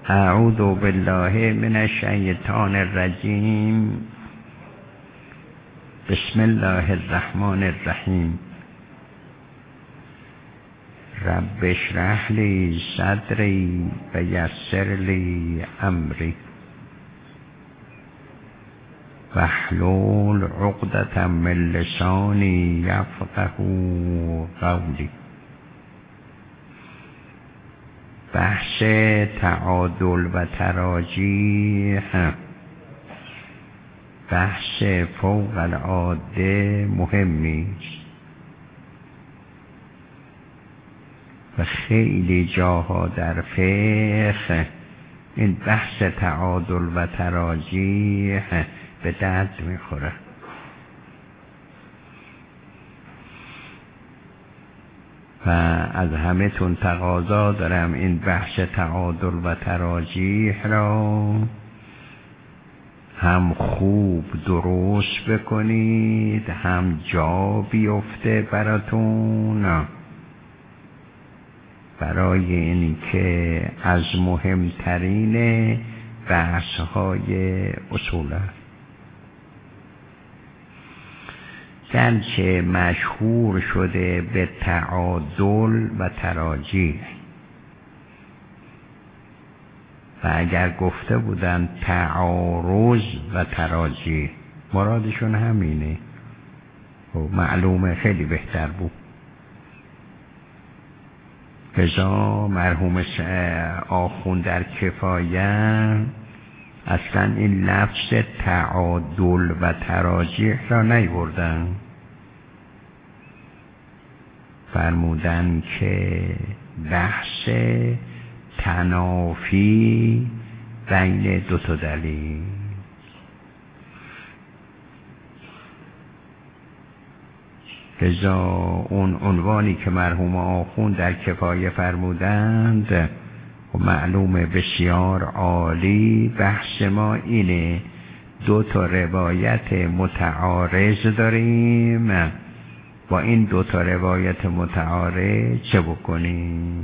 اعوذ بالله من الشیطان الرجیم. بسم الله الرحمن الرحیم. رب اشرح لی صدری و یسر لی امری واحلل عقدة من لسانی یفقهوا قولی. بحث تعادل و تراجیح بحث فوق العاده مهمی است و خیلی جاها در فقه این بحث تعادل و تراجیح به درد میخوره. و از همه تون تقاضا دارم این بحث تعادل و تراجیح را هم خوب درست بکنید، هم جا بیفته براتون، برای این که از مهمترین بحث‌های اصول است. گرچه مشهور شده به تعادل و تراجیح و اگر گفته بودن تعارض و تراجیح مرادشون همینه، خب معلومه خیلی بهتر بود. لذا مرحوم آخوند در کفایت اصلا این لفظ تعادل و تراجیح را نیاوردن، فرمودن که بحث تنافی بین دو تا دلیل. لذا اون عنوانی که مرحوم آخوند در کفایه فرمودند و معلومه بسیار عالی. بحث ما اینه دو تا روایت متعارض داریم، با این دو تا روایت متعارض چه بکنیم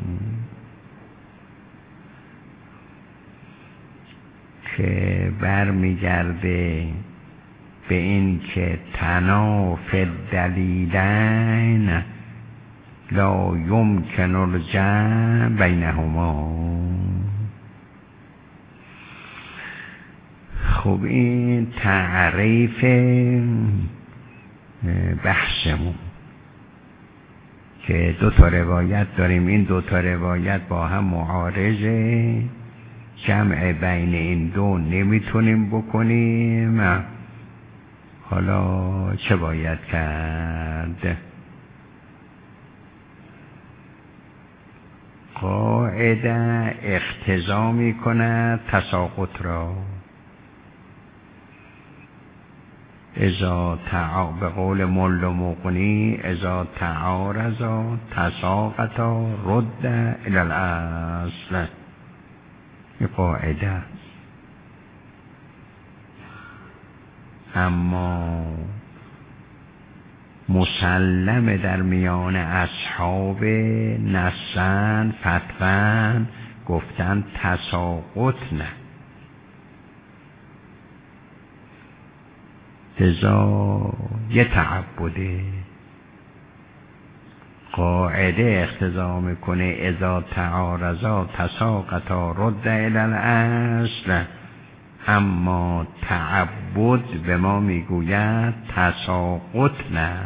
که برمیگرده به این که تناف الدلیلین لا یمکن الجمع بینهما. خب این تعریف بحثمون که دو تا روایت داریم، این دو تا روایت با هم معارضه، جمع بین این دو نمیتونیم بکنیم. حالا چه باید کرد؟ قاعده اقتضا می کند تساقط را. به قول ملا مغنی اذا تعارضا تساقطا رد الی الاصل. این قاعده است. اما مسلم در میان اصحاب نصن فتوان گفتن تساقط نه. لذا یه تعبده قاعده اقتضا میکنه اذا تعارضا تساقطا رد الی الاصل، اما تعبد به ما میگوید تساقط نه.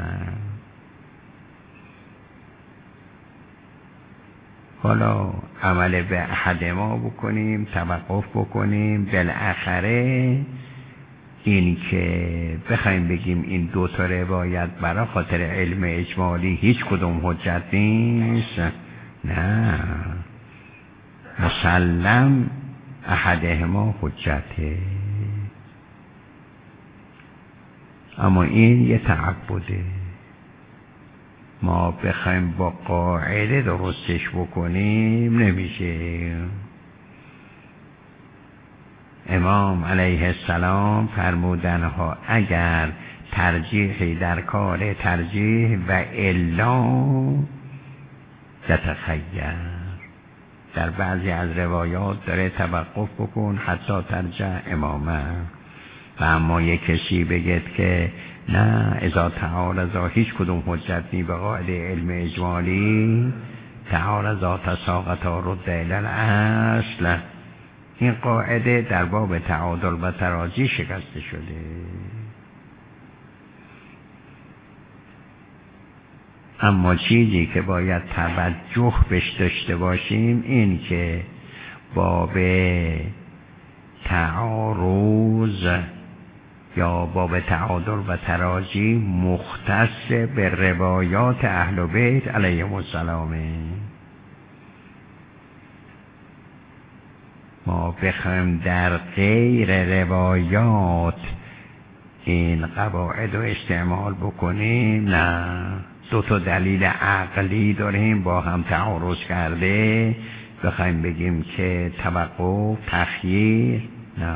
حالا عمل به احد ما بکنیم، توقف بکنیم، بالاخره این که بخوایم بگیم این دو تا روایت برای خاطر علم اجمالی هیچ کدوم حجت نیست، نه، مسلم احدهما حجته. اما این یه تعبده، ما بخوایم با قاعده درستش بکنیم نمیشه. امام علیه السلام فرمودنها اگر ترجیحی در کار ترجیح و الا تتخیر، در بعضی از روایات داره توقف بکن حتی ترجع امامه. و اما یک کسی بگید که نه اذا تعارضا هیچ کدوم حجت نی به قاعده علم اجمالی، تعارضا تساقطا رد الی الاصل، این قاعده در باب تعادل و تراجی شکسته شده. اما چیزی که باید توجه بهش داشته باشیم این که باب تعارض یا باب تعادل و تراجی مختص به روایات اهل بیت علیهم السلام. ما بخوایم در غیر روایات این قواعد رو استعمال بکنیم، نه، دو تا دلیل عقلی داریم با هم تعارض کرده بخوایم بگیم که توقف تخییر، نه،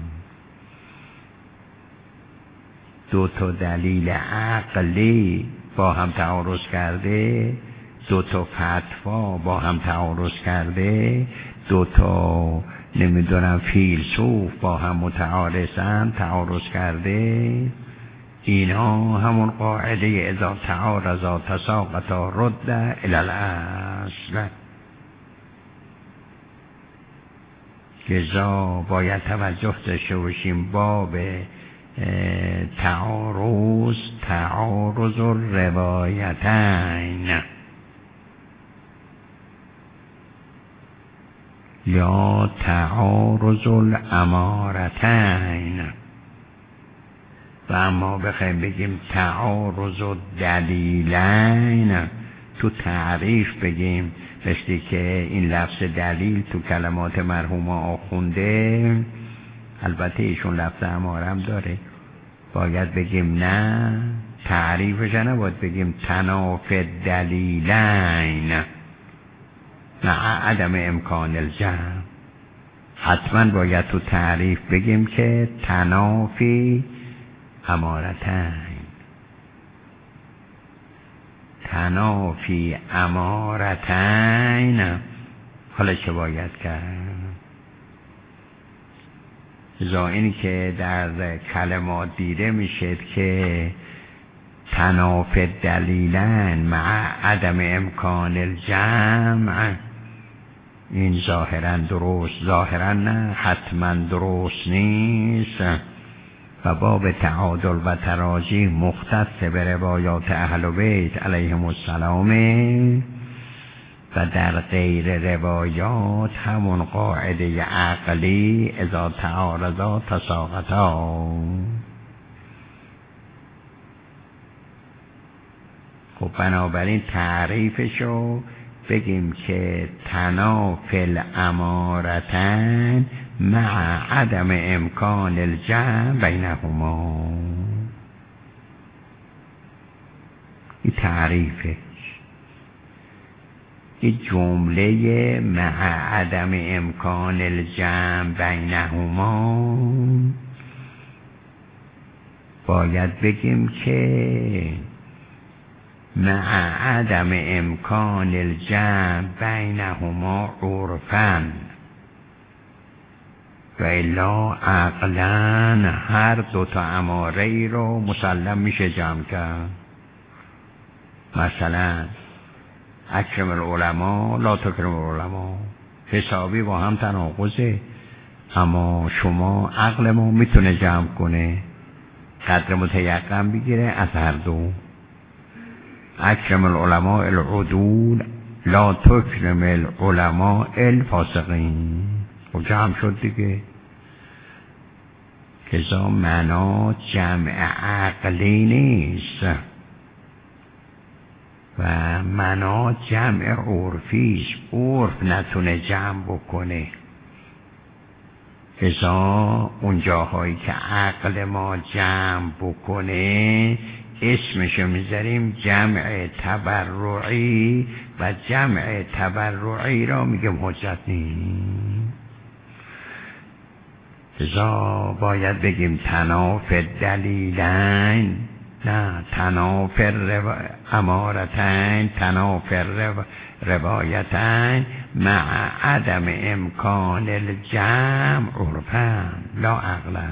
دو تا دلیل عقلی با هم تعارض کرده، دو تا فتوا با هم تعارض کرده، دو تا نمیدونم فیلسوف با هم متعارضن تعارض کرده، اینا همون قاعده اذا تعارضا تساقطا رد الی الاصل. لذا باید توجه داشته باشیم باب تعارض الروایتین یا تعارض الامارتین. و اما بخوایم بگیم تعارض الدلیلین تو تعریف بگیم، مثل که این لفظ دلیل تو کلمات مرحوم آخونده، البته ایشون لفظ امارم داره، باید بگیم نه، تعریفش نباید بگیم تنافی دلیلین مع عدم امکان الجمع، حتما باید تو تعریف بگیم که تنافی امارتین، تنافی امارتین. حالا چه باید کرد؟ اینی که در کلمات دیده میشه که تنافی دلیلن مع عدم امکان الجمع، این ظاهرا درست، ظاهرا نه، حتما درست نیست. و باب تعادل و تراجی مختص به روایات اهل بیت علیهم السلام و در غیر روایات همون قاعده عقلی اذا تعارضا تساقطا. خب بنابراین تعریفشو بگیم که تنافی الامارتین مع عدم امکان الجمع بینهما، این تعریفه. این جمله مع عدم امکان الجمع بینهما باید بگیم که مع عدم امکان الجمع بینهما عرفاً و الا عقلاً هر دوتا اماره ای رو مسلم میشه جمع کرد. مثلا اکرم العلماء لا تکرم العلماء، حسابی با هم تناقضه، اما شما عقل ما میتونه جمع کنه، قدر متیقن بگیره از هر دو. اکرم العلماء العدول لا تکرم العلماء الفاسقین. خب جمع شد دیگه. کذا معنا جمع عقلی نیست و معنا جمع عرفیش، عرف نتونه جمع بکنه. کذا اون جاهایی که عقل ما جمع بکنه اسمشو میذاریم جمع تبرعی و جمع تبرعی را میگم حجت نیست. لذا باید بگیم تنافی دلیلین، نه، تنافی امارتین، تنافی روایتین مع عدم امکان الجمع عرفا لا عقلا.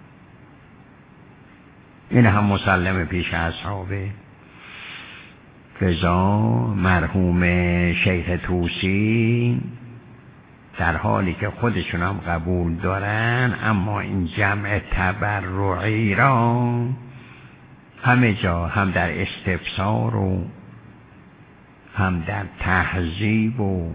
این هم مسلم پیش اصحابه. لذا مرحوم شیخ طوسی در حالی که خودشون هم قبول دارن، اما این جمع تبرعی را همه جا، هم در استفسار و هم در تهذیب و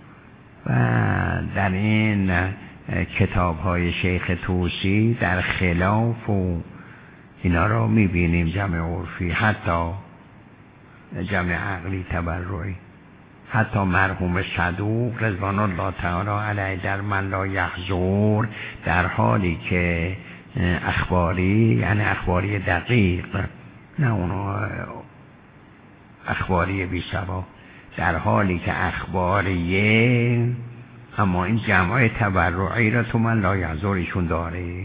در این کتاب های شیخ طوسی در خلاف و اینا را میبینیم. جمع عرفی، حتی جمع عقلی تبرعی. حتی مرحوم صدوق رضوان الله تعالی علیه در من لا یحضر، در حالی که اخباری، یعنی اخباری دقیق، نه اونا اخباری بی سوا، در حالی که اخباریه، اما این جمع تبرعی را تو من لا یحضر ایشون داره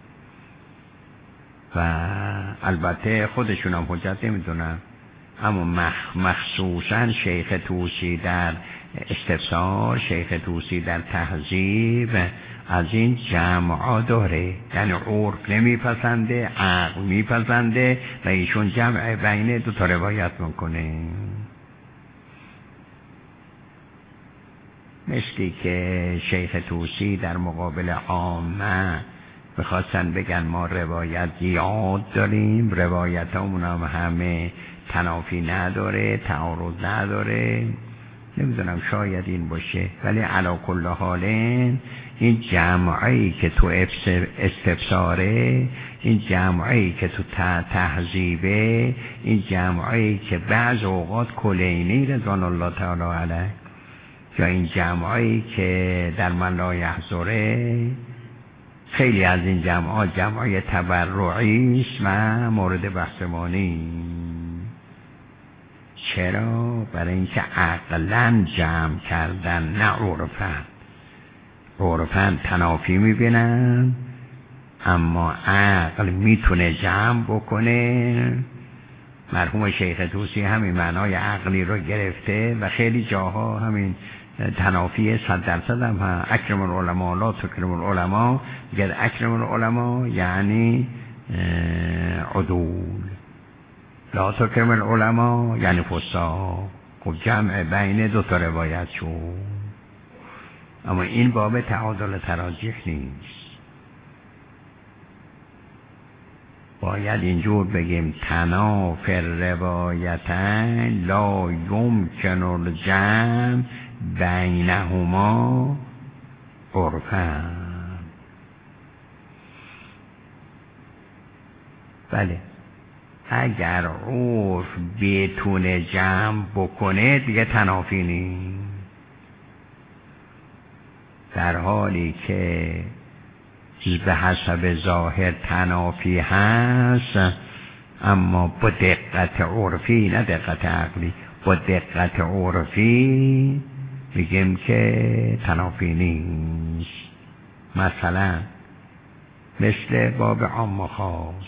و البته خودشون هم حجت نمیدونن. اما مخصوصا شیخ طوسی در استفسار، شیخ طوسی در تهذیب از این جمعا داره، یعنی عرف نمیپسنده، عقل میپسنده و ایشون جمع بین دو تا روایت میکنه. مثلی که شیخ طوسی در مقابل عامه بخواستن بگن ما روایت زیاد داریم، روایت همون هم همه تنافی نداره، تعارض نداره، نمیدونم شاید این باشه، ولی علی کل حال این جمعی که تو استفساره، این جمعی که تو تهذیبه، این جمعی که بعض اوقات کلینی رضوان الله تعالی علیه، یا این جمعی که در من لا یحضره، خیلی از این جمعا جمعی تبرعی است و مورد بحث ما نیست. چرا؟ برای اینکه عقلا جمع کردن، نه عرفاً تنافی میبینن، اما عقل میتونه جمع بکنه. مرحوم شیخ طوسی همین معنای عقلی رو گرفته و خیلی جاها همین تنافی 100% هم ها. اکرم العلماء لا تکرم العلماء، گر اکرم العلماء یعنی عدول، لا تکرم العلماء یعنی فساق. خب جمع بین دو تا روایت شد، اما این باب تعادل تراجیح نیست. باید اینجور بگیم تنافر روایتن لا یمکن الجمع بینهما عرفا. بله، اگر عرف بتونه جمع بکنه دیگه تنافی نیست، در حالی که به حسب ظاهر تنافی هست، اما با دقت عرفی، نه دقت عقلی، با دقت عرفی میگیم که تنافی نیست. مثلا مثل باب عام و خاص،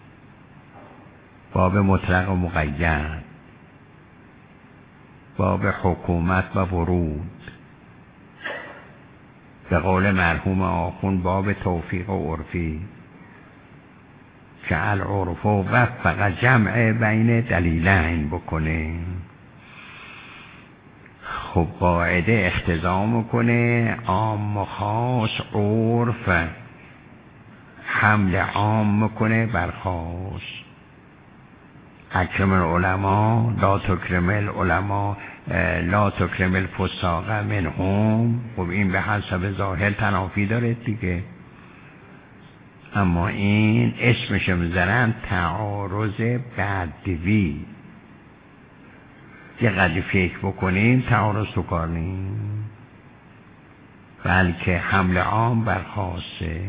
باب مطلق و مقید، باب حکومت و ورود، به قول مرحوم آخوند باب توفیق و عرفی که العرف و فقط جمع بین دلیلین بکنه. خب قاعده اختزام میکنه عام و خاص، عرف حمل عام میکنه بر خاص. اکرم العلماء لا تکرم العلماء لا تکرم الفساق منهم. خب این به حسب ظاهر تنافی داره دیگه، اما این اسمش میذارن تعارض بدوی. یه قدری فکر بکنیم تعارض تو کار نیم، بلکه حمل عام بر خاصه.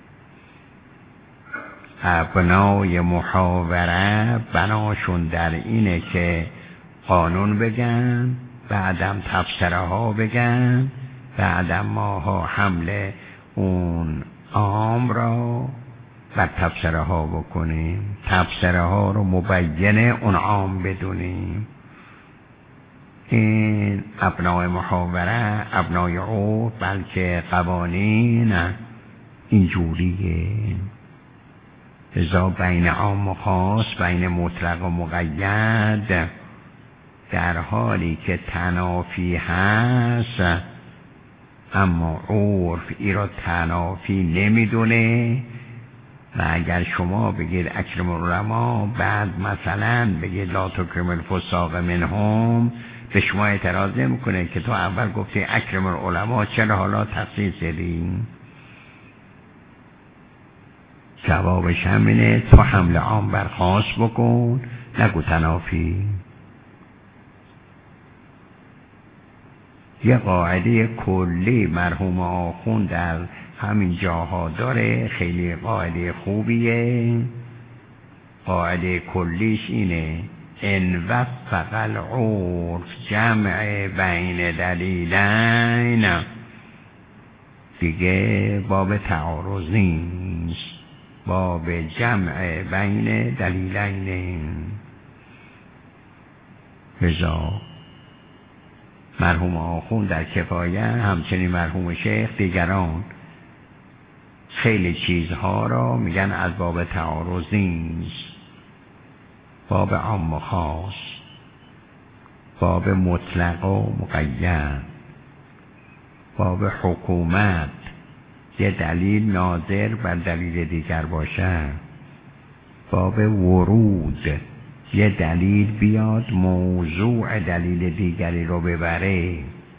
ابنای محاوره بناشون در اینه که قانون بگن، بعدم تفسیره ها بگن، بعدم ماها حمل اون عام را بر تفسیره ها بکنیم، تفسیره ها رو مبینه اون عام بدونیم. این ابنای محاوره، ابنای عرف، بلکه قوانین اینجوریه. لذا بین عام و خاص، بین مطلق و مقید، در حالی که تنافی هست، اما عرف ای را تنافی نمیدونه. و اگر شما بگید اکرم العلماء، بعد مثلا بگید لا تکرم الفساق منهم، به شما اعتراض نمیکنه که تو اول گفتی اکرم العلماء، چرا حالا تخصیص دادی؟ جوابش همینه، تو حمل عام بر خاص بکن، نگو تنافی. یه قاعده کلی مرحوم آخوند در همین جاها داره، خیلی قاعده خوبیه. قاعده کلیش اینه: ان وفق العرف جمع بین دلیلین، دیگه باب تعارض نیست، باب جمع بین دلیلین. رضا مرحوم آخوند در کفایه، همچنین مرحوم شیخ، دیگران خیلی چیزها را میگن از باب تعارض نیست، باب عام و خاص، باب مطلق و مقید، باب حکومت یه دلیل ناظر بر دلیل دیگر باشه، باب ورود یه دلیل بیاد موضوع دلیل دیگری رو ببره،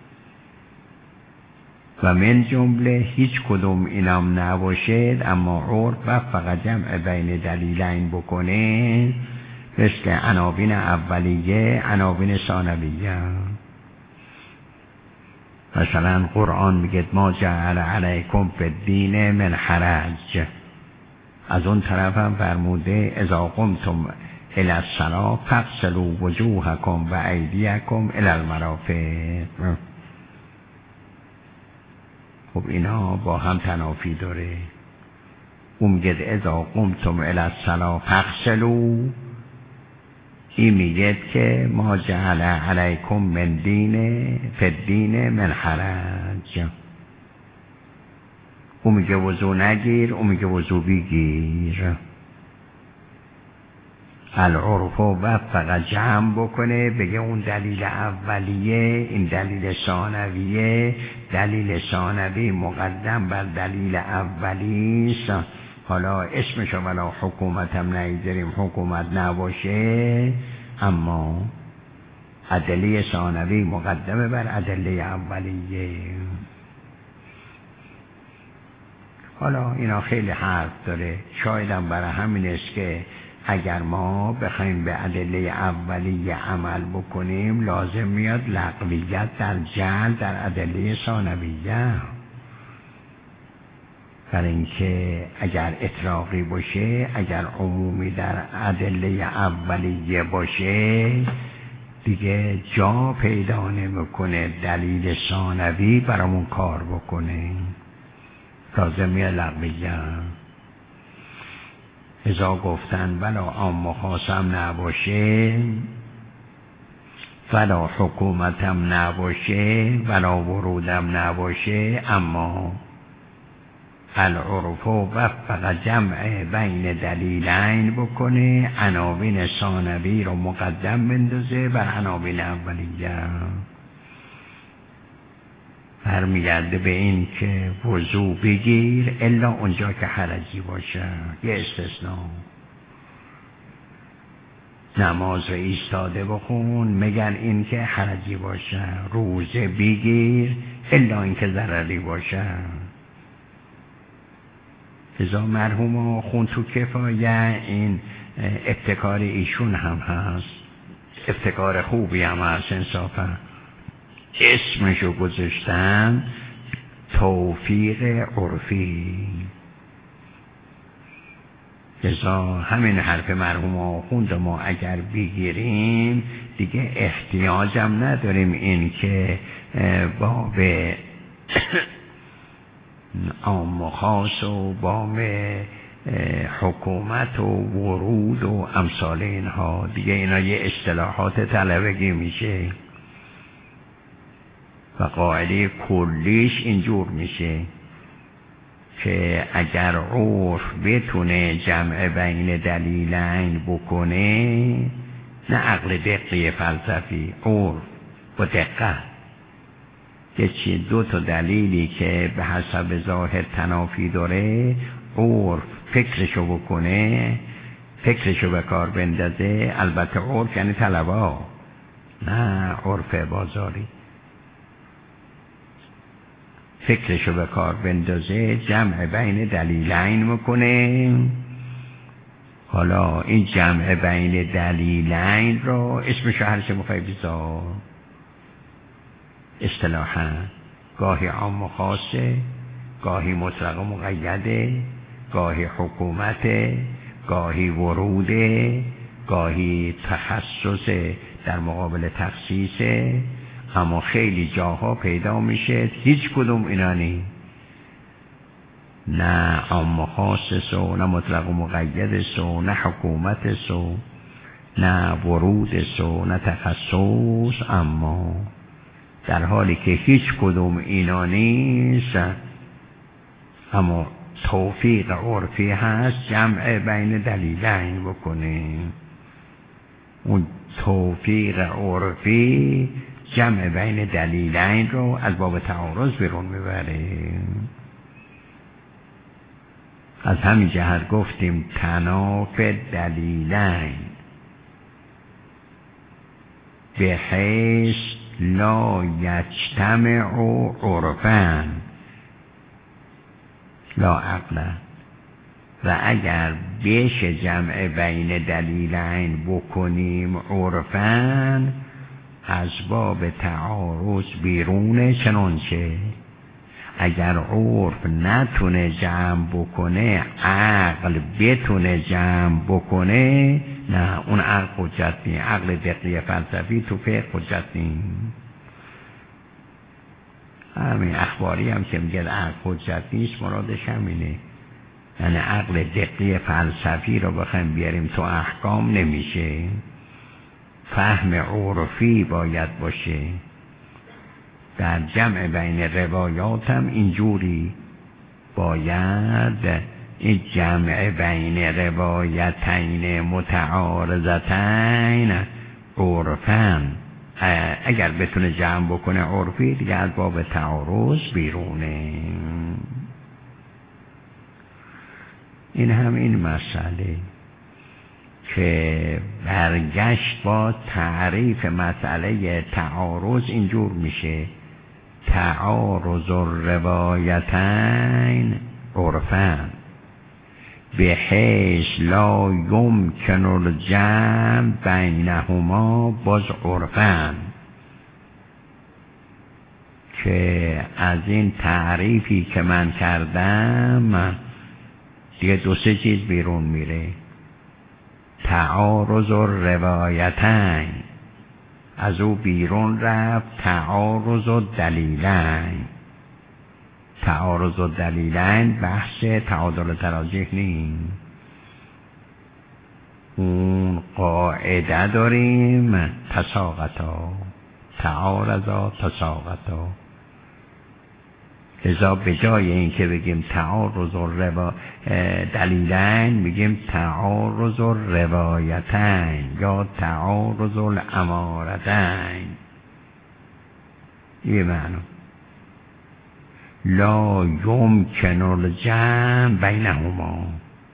و من جمله هیچ کدوم اینام نباشد اما عرف و فقط جمع بین دلیلین بکنه، مثل عناوین اولیه، عناوین ثانویه. مثلا قرآن میگه ما جعل علیکم فی الدین من حرج، از اون طرف هم فرموده اذا قمتم الی الصلاة فاغسلوا وجوهکم و ایدیکم الی المرافق. خب اینا با هم تنافی داره. اون میگه اذا قمتم الی الصلاة فاغسلوا، این میگه که ما جعل علیکم من دین فی الدین من حرج. اون میگه وضو نگیر، اون میگه وضو بگیر. العرف و فقط جمع بکنه، بگه اون دلیل اولیه، این دلیل ثانویه، دلیل ثانوی مقدم بر دلیل اولیست. حالا اسمشو ولا حکومت هم نگذاریم، حکومت نباشه، اما ادله ثانوی مقدمه بر ادله اولیه. حالا اینا خیلی حرف داره، شاید هم برای همین است که اگر ما بخوایم به ادله اولیه عمل بکنیم، لازم میاد لغویت در جعل در ادله ثانویه، برای اینکه اگر اطلاقی باشه، اگر عمومی در ادله اولیه باشه، دیگه جا پیدا نمیکنه دلیل ثانوی برامون کار بکنه، لازم میاد لغویه. ازا گفتن ولا عام و خاصم نباشه، ولا حکومتم نباشه، ولا ورودم نباشه، اما العرف و فقط جمع بین دلیلین بکنه، عناوین ثانوی رو مقدم بندازه بر عناوین اولیه. برمیگرده به این که وضو بگیر الا اونجا که حرجی باشه، یه استثناء. نماز رو ایستاده بخون مگر این که حرجی باشه، روزه بگیر الا این که ضرری باشه. ازا مرحوم خون تو کفایه، این ابتکار ایشون هم هست، ابتکار خوبی هم هست انصافا. اسمشو گذاشتن توفیق عرفی. ازا همین حرف مرحوم آخوند ما اگر بگیریم، دیگه احتیاجم نداریم این که باب عام و خاص و باب حکومت و ورود و امثال اینها، دیگه اینا یه اصطلاحات طلبگی میشه. و قاعده کلیش اینجور میشه که اگر عرف بتونه جمع بین دلیلین بکنه، نه عقل دقیق فلسفی، عرف با دقت، که چی دو تا دلیلی که به حسب ظاهر تنافی داره، عرف فکرشو بکنه، فکرشو به کار بندازه. البته عرف یعنی طلبا، نه عرف بازاری. فکرشو به کار بندازه، جمع بین دلیلین میکنه. حالا این جمع بین دلیلین رو اسمشو هر چه میخوای بذار، اصطلاحاً گاهی عام و خاصه، گاهی مطلق و مقیده، گاهی حکومته، گاهی وروده، گاهی تخصص در مقابل تخصیصه. اما خیلی جاها پیدا میشه هیچ کدوم اینا نی، نه عام و خاص سو، نه مطلق و مقید سو، نه حکومت سو، نه ورود سو، نه تخصص. اما در حالی که هیچ کدوم اینا نیست، اما توفیق عرفی هست جمع بین دلیلین بکنیم. اون توفیق عرفی جمع بین دلیلین رو از باب تعارض بیرون میبره. از همین جهت گفتیم تناف دلیلین به حیث لا یجتمع عرفاً لا عقلا. و اگر بشه جمع بین دلیلین بکنیم عرفاً، از باب تعارض بیرونه. چنانچه اگر عرف نتونه جمع بکنه، عقل بتونه جمع بکنه، نه اون عقل حجت نیست. عقل دقیق فلسفی تو فقه حجت نیست. همین اخباری هم که میگه عقل حجت نیست مرادش همینه، یعنی عقل دقیق فلسفی رو بخوایم بیاریم تو احکام نمیشه. فهم عرفی باید باشه. در جمع بین روایات هم اینجوری باید این جمع بین روایتین متعارضتین عرفاً، اگر بتونه جمع بکنه عرفی، دیگه از باب تعارض بیرونه. این هم این مسئله که برگشت با تعریف مسئله تعارض اینجور میشه: تعارض الروایتین عرفاً به حیث لا یمکن الجمع بینهما باز عرفاً. که از این تعریفی که من کردم دیگه دو سه چیز بیرون میره. تعارض الروایتین، از او بیرون رفت تعارض الدلیلین. تعارض الدلیلین بحث تعادل تراجیح نیست. اون قاعده داریم تساقطا، تعارضا تساقطا. لذا به جای این که بگیم تعارض دلیلین میگیم تعارض روایتین یا تعارض الامارتین. یه معنی لا یمکن الجمع بینهما،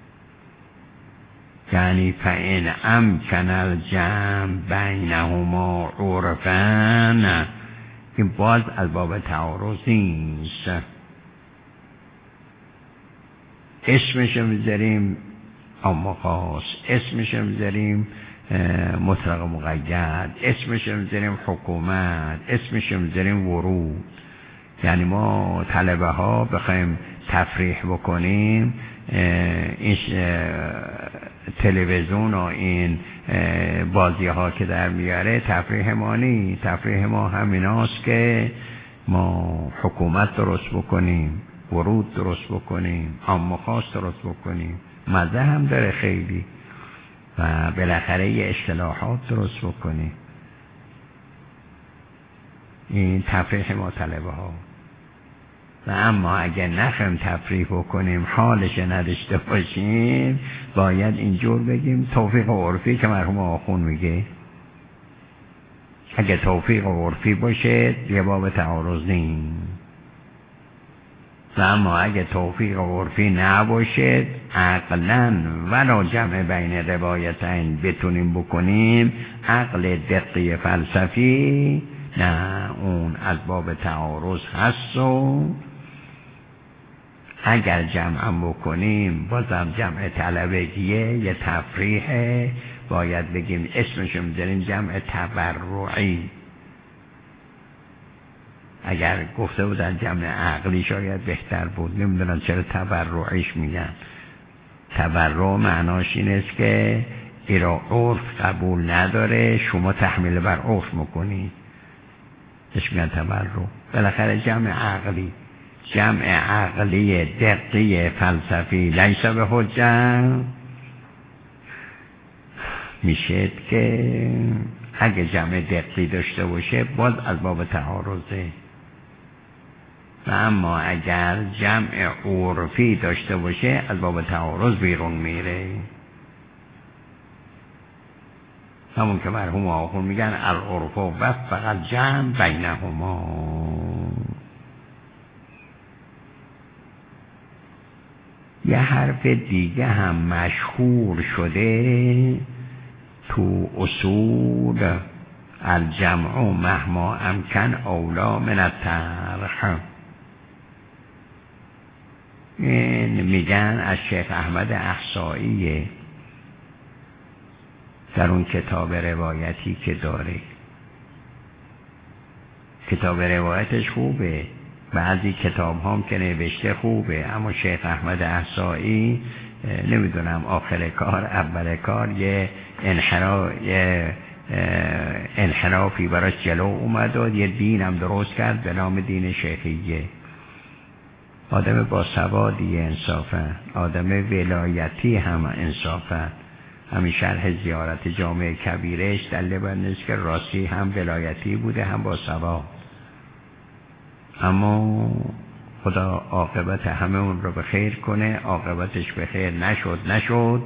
یعنی فإن امکن الجمع بینهما عرفاً، این باز از باب تعارض نیست. اسمش میذاریم عام خاص، اسمش میذاریم مطلق مقید، اسمش میذاریم حکومت، اسمش میذاریم ورود. یعنی ما طلبه ها بخوایم تفریح بکنیم، این تلویزیون و این بازی ها که در میاره تفریح ما نیست. تفریح ما همیناست که ما حکومت درست بکنیم، ورود درست بکنیم، عام و خاص درست بکنیم. مزه هم داره خیلی، و بالاخره یه اصطلاحات درست بکنیم. این تفریح مطالبه ها. و اما اگر نخوایم تفریح بکنیم، حالش نداشته باشیم، باید اینجور بگیم توفیق عرفی که مرحوم آخون میگه. اگر توفیق عرفی باشه یه باب تعارض نیست. و اما اگه توفیق عرفی نباشه، عقلاً ولا جمع بین روایتین بتونیم بکنیم، عقل دقیق فلسفی نه، اون از باب تعارض هست. و اگر جمع بکنیم بازم جمع طلبگیه، یه تفریحه، باید بگیم اسمشو میذاریم جمع تبرعی. اگر گفته بودن جمع عقلی شاید بهتر بود، نمیدونم چرا تبرعیش میگن. تبرع معناش این است که ایرا عرف قبول نداره، شما تحمیل بر عرف میکنید، اش میگن تبرع. بالاخره جمع عقلی، جمع عقلی دقیق فلسفی لیس به حجت میشه که اگه جمع دقیقی داشته باشه باز از باب تعارضه. و اما اگر جمع عرفی داشته باشه از باب تعارض بیرون میره. همون که مرحوم آخون میگن العرف و فقط جمع بینهما. یه حرف دیگه هم مشهور شده تو اصول، الجمع مهما امکن اولا من الطرح. این میگن از شیخ احمد احصایی در اون کتاب روایتی که داره. کتاب روایتش خوبه، بعضی کتاب هم که نوشته خوبه، اما شیخ احمد احصایی نمیدونم آخر کار اول کار یه انحرافی براش جلو اومد و یه دین هم درست کرد به نام دین شیخیه. آدم با سوادی انصافا، آدم ولایتی هم انصافا. همین شرح زیارت جامع کبیرش دلیل بر نیست که راستی هم ولایتی بوده هم با سواد. اما خدا عاقبت همه اون رو به خیر کنه. عاقبتش به خیر نشد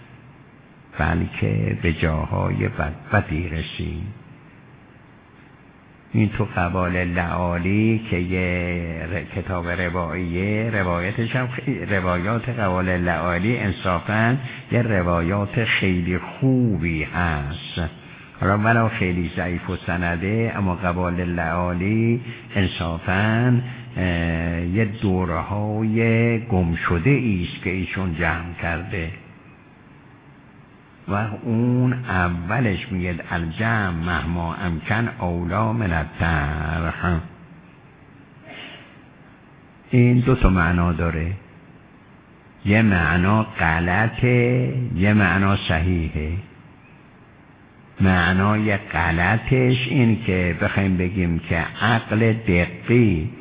بلکه به جاهای بدی رسید. این تو قوال لعالی که یه کتاب رواییه، روایتش هم روایات قوال لعالی انصافاً یه روایات خیلی خوبی هست. حالا ولو خیلی ضعیف و سنده، اما قوال لعالی انصافاً یه دورهای گم شده ایست که ایشون جمع کرده. و اون اولش میگه الجمع مهما امکن اولا من الطرح. این دو تا معنا داره، یه معنا غلطه، یه معنا صحیحه. معنای غلطش این که بخوایم بگیم که عقل دقیق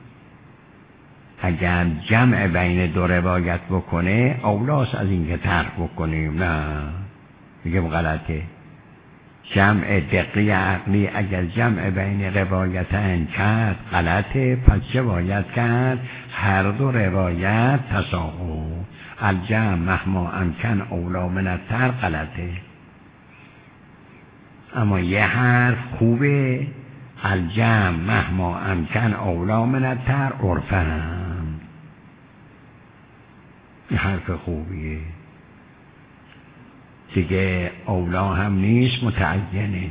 اگر جمع بین دو روایت بکنه اولاست از این که طرح بکنیم. نه، میگم غلطه. جمع دقیق عقلی اگر جمع بین روایتین کرد غلطه، پس چه باید کرد؟ هر دو روایت تساقو. الجمع مهما امکن اولا من الطرح غلطه. اما یه حرف خوبه، الجمع مهما امکن اولا من الطرح عرفن. یه حرف خوبیه دیگه، اولا هم نیست، متعینه.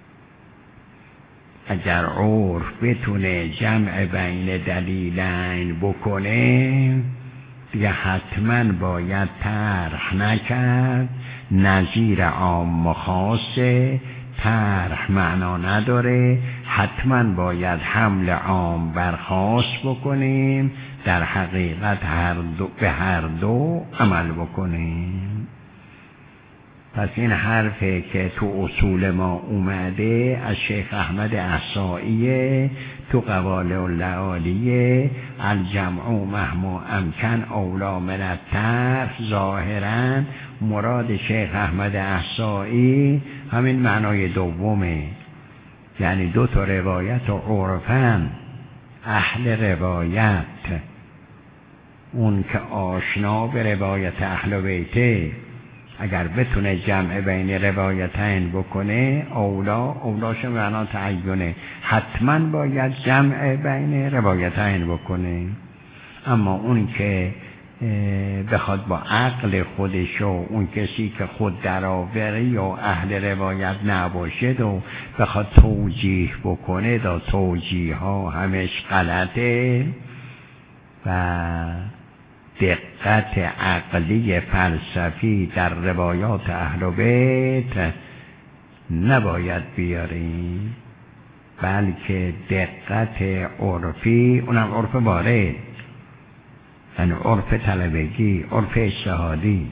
اگر عرف بتونه جمع بین دلیلین بکنه دیگه حتما باید طرح نکرد. نظیر عام و خاصه، طرح معنا نداره، حتما باید حمل عام بر خاص بکنیم، در حقیقت به هر دو عمل بکنیم. پس این حرفه که تو اصول ما اومده از شیخ احمد احصایی تو قوال اللعالیه، الجمع مهما امکن اولا من الطرح، ظاهرا مراد شیخ احمد احصایی همین معنای دومه. یعنی دو تا روایت و عرفن اهل روایت، اون که آشنا به روایت اهل بیته اگر بتونه جمع بین روایتین بکنه اولاش معنا تعینه، حتما باید جمع بین روایتین بکنه. اما اون که بخواد با عقل خودش و اون کسی که خود درآوری و اهل روایت نباشه و بخواد توجیه بکنه دا توجیه ها همش غلطه و دقت عقلی فلسفی در روایات اهل بیت نباید بیاریم، بلکه دقت عرفی، اونم عرف وارد، یعنی عرف طلبگی، عرف اجتهادی،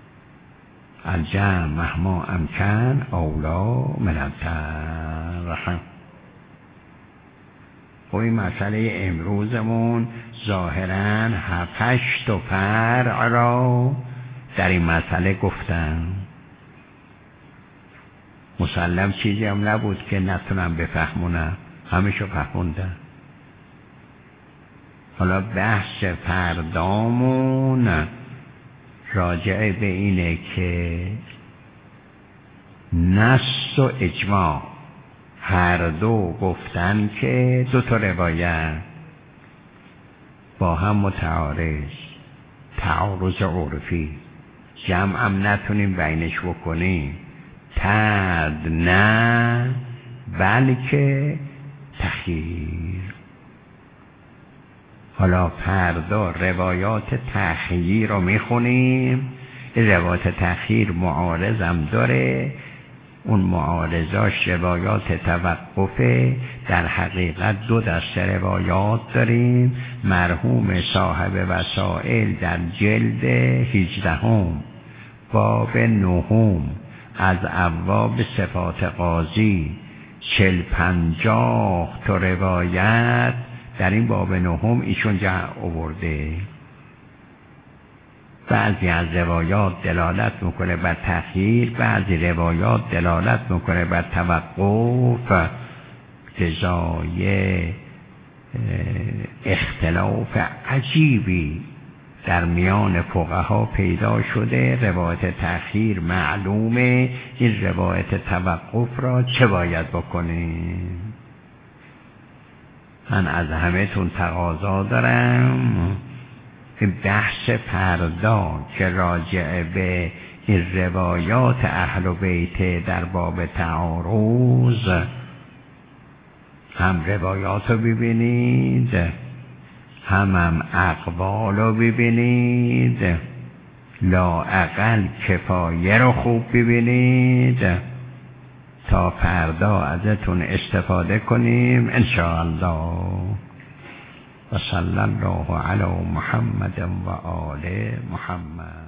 الجمع مهما امکن اولا من الترح. خب این مسئله امروزمون ظاهراً 7-8 فرع را در این مسئله گفتم. مسلم چیزی هم نبود که نتونم بفهمونم، همیشو فهموندم. حالا بحث فردامون راجع به اینه که نص و اجماع هر دو گفتن که دو تا روایت با هم متعارض، تعارض عرفی، جمع هم نتونیم بینش بکنیم، ترد نه بلکه تخییر. حالا فردا روایات تخییر رو میخونیم. روایات تخییر معارض هم داره، اون معارضاش روایات توقفه. در حقیقت دو دسته روایات داریم. مرحوم صاحب وسائل در جلد 18 باب 9 از ابواب صفات قاضی 40-50 تا روایت در این باب 9 ایشون جمع آورده. بعضی از روایات دلالت میکنه بر تخییر، بعضی روایات دلالت میکنه بر توقف. جزای اختلاف عجیبی در میان فقها پیدا شده. روایت تخییر معلومه، این روایت توقف را چه باید بکنیم؟ من از همه تون تقاضا دارم این بحث فردا که راجع به این روایات اهل بیت در باب تعارض، هم روایات رو ببینید، هم اقوال رو ببینید، لااقل کفایه رو خوب ببینید تا فردا ازتون استفاده کنیم انشاءالله. و صلی الله علی محمد و آل محمد.